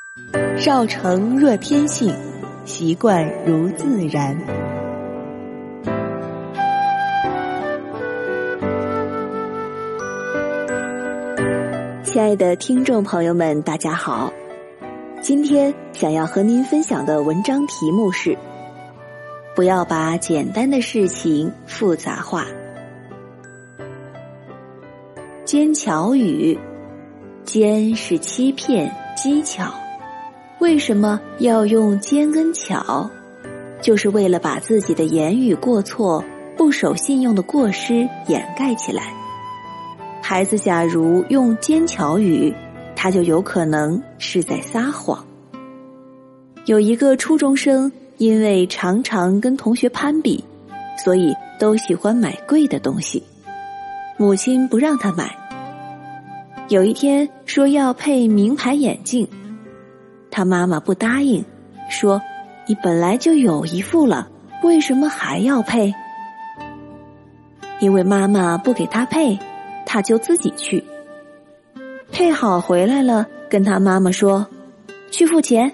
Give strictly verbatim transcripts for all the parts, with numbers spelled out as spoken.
少成若天性，习惯如自然。亲爱的听众朋友们，大家好，今天想要和您分享的文章题目是：不要把简单的事情复杂化。奸巧语，奸是欺骗、技巧，为什么要用奸跟巧？就是为了把自己的言语过错、不守信用的过失掩盖起来。孩子假如用奸巧语，他就有可能是在撒谎。有一个初中生，因为常常跟同学攀比，所以都喜欢买贵的东西。母亲不让他买。有一天说要配名牌眼镜，他妈妈不答应，说你本来就有一副了，为什么还要配？因为妈妈不给他配，他就自己去。配好回来了，跟他妈妈说去付钱。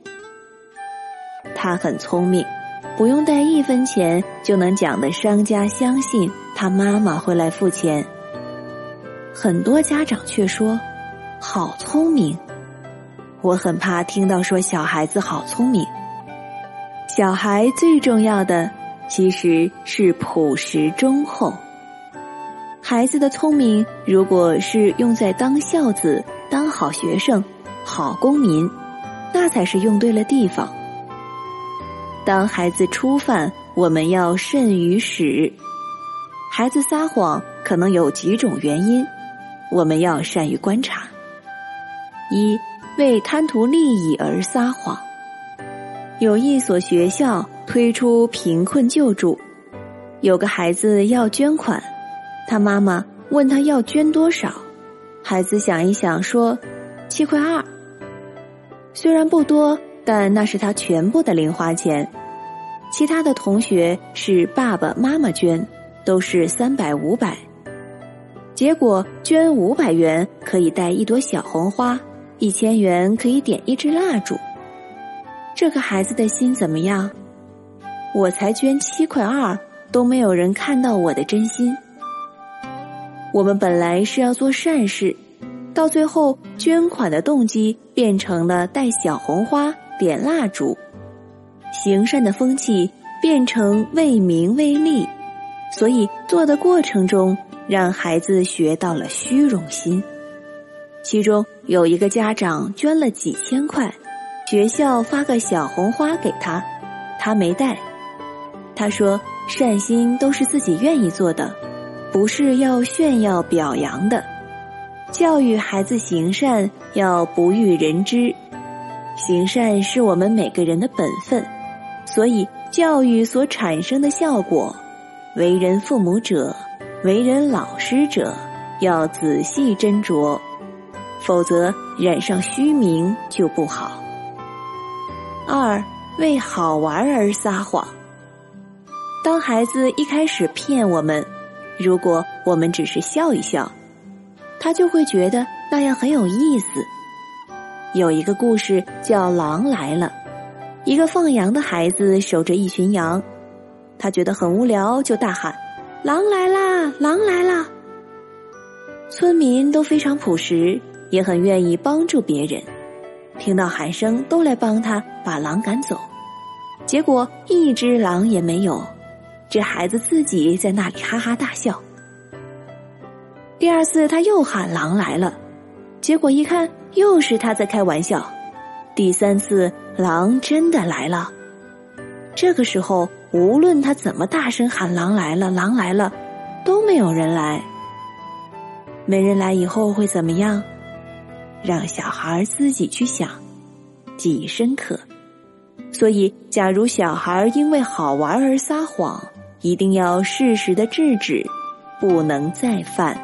他很聪明，不用带一分钱就能讲得商家相信他妈妈会来付钱。很多家长却说好聪明，我很怕听到说小孩子好聪明。小孩最重要的其实是朴实忠厚。孩子的聪明如果是用在当孝子、当好学生、好公民，那才是用对了地方。当孩子初犯，我们要慎于始。孩子撒谎可能有几种原因，我们要善于观察。一，为贪图利益而撒谎。有一所学校推出贫困救助，有个孩子要捐款，他妈妈问他要捐多少，孩子想一想说七块二。虽然不多，但那是他全部的零花钱。其他的同学是爸爸妈妈捐，都是三百五百。结果捐五百元可以带一朵小红花，一千元可以点一支蜡烛。这个孩子的心怎么样？我才捐七块二，都没有人看到我的真心。我们本来是要做善事，到最后捐款的动机变成了带小红花、点蜡烛。行善的风气变成为名为利，所以做的过程中让孩子学到了虚荣心。其中有一个家长捐了几千块，学校发个小红花给他，他没带。他说善心都是自己愿意做的，不是要炫耀表扬的。教育孩子行善要不欲人知，行善是我们每个人的本分，所以教育所产生的效果，为人父母者，为人老师者，要仔细斟酌，否则染上虚名就不好。二，为好玩而撒谎。当孩子一开始骗我们，如果我们只是笑一笑，他就会觉得那样很有意思。有一个故事叫《狼来了》，一个放羊的孩子守着一群羊，他觉得很无聊，就大喊狼来啦，狼来啦。村民都非常朴实，也很愿意帮助别人，听到喊声都来帮他把狼赶走。结果一只狼也没有，这孩子自己在那里哈哈大笑。第二次他又喊狼来了，结果一看又是他在开玩笑。第三次狼真的来了，这个时候无论他怎么大声喊狼来了，狼来了，都没有人来。没人来以后会怎么样？让小孩自己去想，记忆深刻。所以假如小孩因为好玩而撒谎，一定要适时的制止，不能再犯。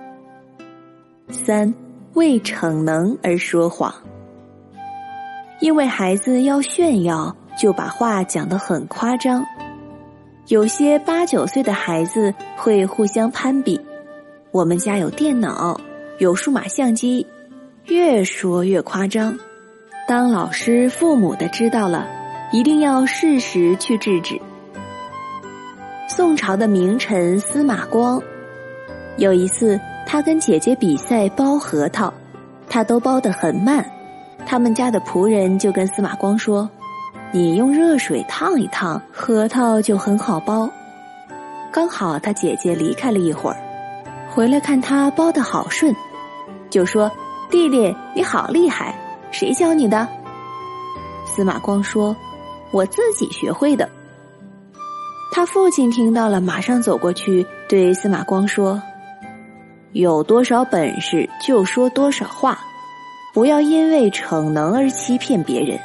三，为逞能而说谎。因为孩子要炫耀，就把话讲得很夸张。有些八九岁的孩子会互相攀比，我们家有电脑，有数码相机，越说越夸张。 当老师、父母的知道了，一定要适时去制止。宋朝的名臣司马光，有一次他跟姐姐比赛剥核桃，他都剥得很慢，他们家的仆人就跟司马光说，你用热水烫一烫，核桃就很好剥。刚好他姐姐离开了一会儿，回来看他剥得好顺，就说，弟弟你好厉害，谁教你的？司马光说，我自己学会的。他父亲听到了，马上走过去对司马光说，有多少本事就说多少话，不要因为逞能而欺骗别人。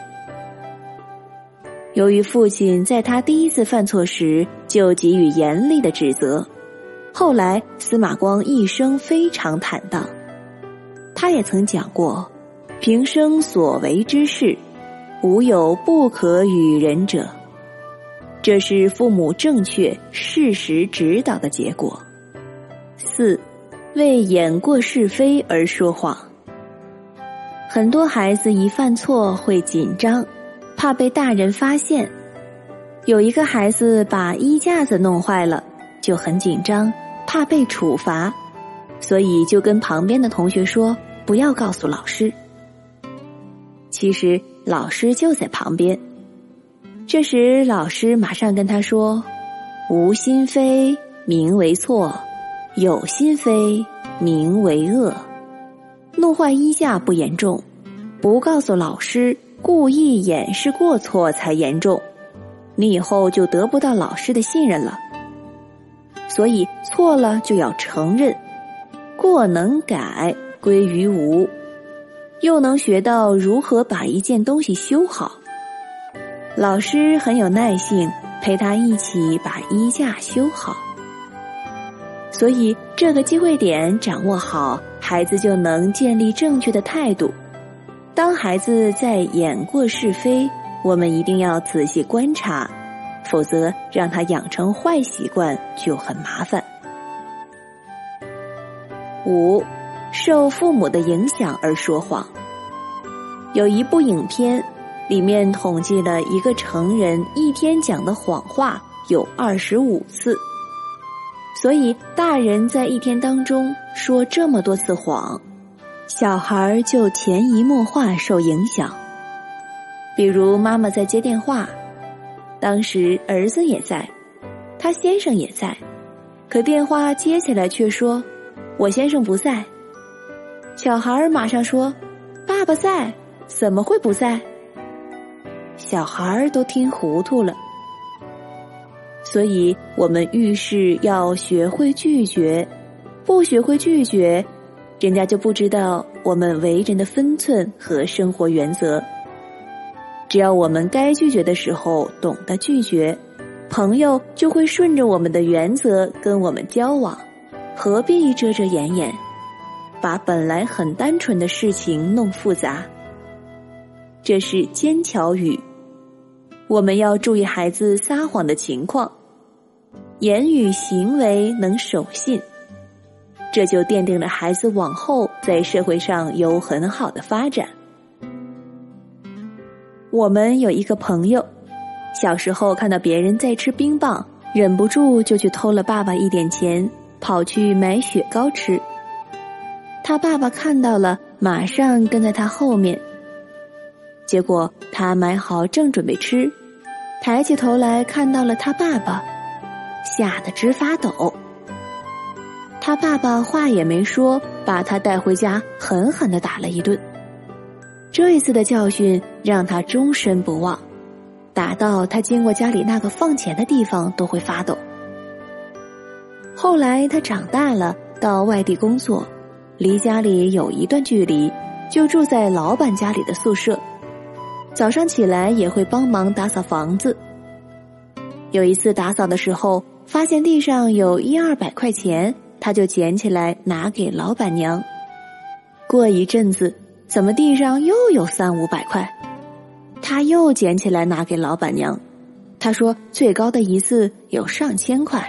由于父亲在他第一次犯错时就给予严厉的指责，后来司马光一生非常坦荡。他也曾讲过，平生所为之事，无有不可与人者。这是父母正确适时指导的结果。四，为掩过是非而说谎。很多孩子一犯错会紧张，怕被大人发现。有一个孩子把衣架子弄坏了，就很紧张，怕被处罚，所以就跟旁边的同学说，不要告诉老师。其实老师就在旁边。这时老师马上跟他说，无心非名为错，有心非名为恶。弄坏衣架不严重，不告诉老师，故意掩饰过错才严重，你以后就得不到老师的信任了。所以错了就要承认，过能改归于无，又能学到如何把一件东西修好。老师很有耐性，陪他一起把衣架修好。所以这个机会点掌握好，孩子就能建立正确的态度。当孩子在掩过是非，我们一定要仔细观察，否则让他养成坏习惯就很麻烦。五，受父母的影响而说谎。有一部影片，里面统计了一个成人一天讲的谎话有二十五次，所以大人在一天当中说这么多次谎，小孩就潜移默化受影响。比如妈妈在接电话，当时儿子也在，他先生也在，可电话接起来却说，我先生不在。小孩马上说，爸爸在，怎么会不在？小孩都听糊涂了。所以我们遇事要学会拒绝，不学会拒绝，人家就不知道我们为人的分寸和生活原则。只要我们该拒绝的时候懂得拒绝，朋友就会顺着我们的原则跟我们交往，何必遮遮掩掩，把本来很单纯的事情弄复杂。这是尖巧语，我们要注意孩子撒谎的情况，言语行为能守信，这就奠定了孩子往后在社会上有很好的发展。我们有一个朋友，小时候看到别人在吃冰棒，忍不住就去偷了爸爸一点钱，跑去买雪糕吃。他爸爸看到了，马上跟在他后面。结果他买好正准备吃，抬起头来看到了他爸爸，吓得直发抖。他爸爸话也没说，把他带回家狠狠地打了一顿。这一次的教训让他终身不忘，打到他经过家里那个放钱的地方都会发抖。后来他长大了，到外地工作，离家里有一段距离，就住在老板家里的宿舍。早上起来也会帮忙打扫房子。有一次打扫的时候，发现地上有一二百块钱，他就捡起来拿给老板娘。过一阵子，怎么地上又有三五百块？他又捡起来拿给老板娘。他说最高的一次有上千块。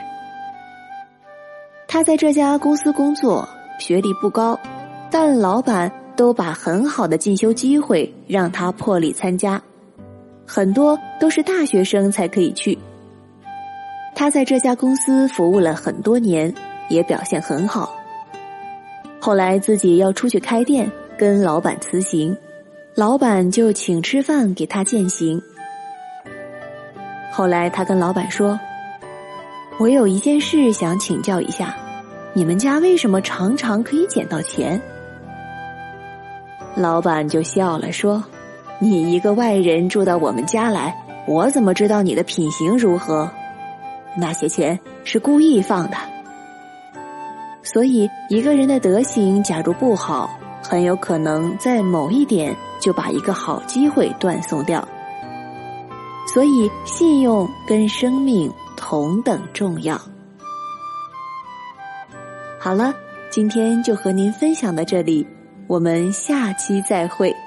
他在这家公司工作，学历不高，但老板都把很好的进修机会让他破例参加，很多都是大学生才可以去。他在这家公司服务了很多年，也表现很好。后来自己要出去开店，跟老板辞行，老板就请吃饭给他饯行。后来他跟老板说，我有一件事想请教一下，你们家为什么常常可以捡到钱？老板就笑了说，你一个外人住到我们家来，我怎么知道你的品行如何？那些钱是故意放的。所以一个人的德行假如不好，很有可能在某一点就把一个好机会断送掉。所以信用跟生命同等重要。好了，今天就和您分享到这里，我们下期再会。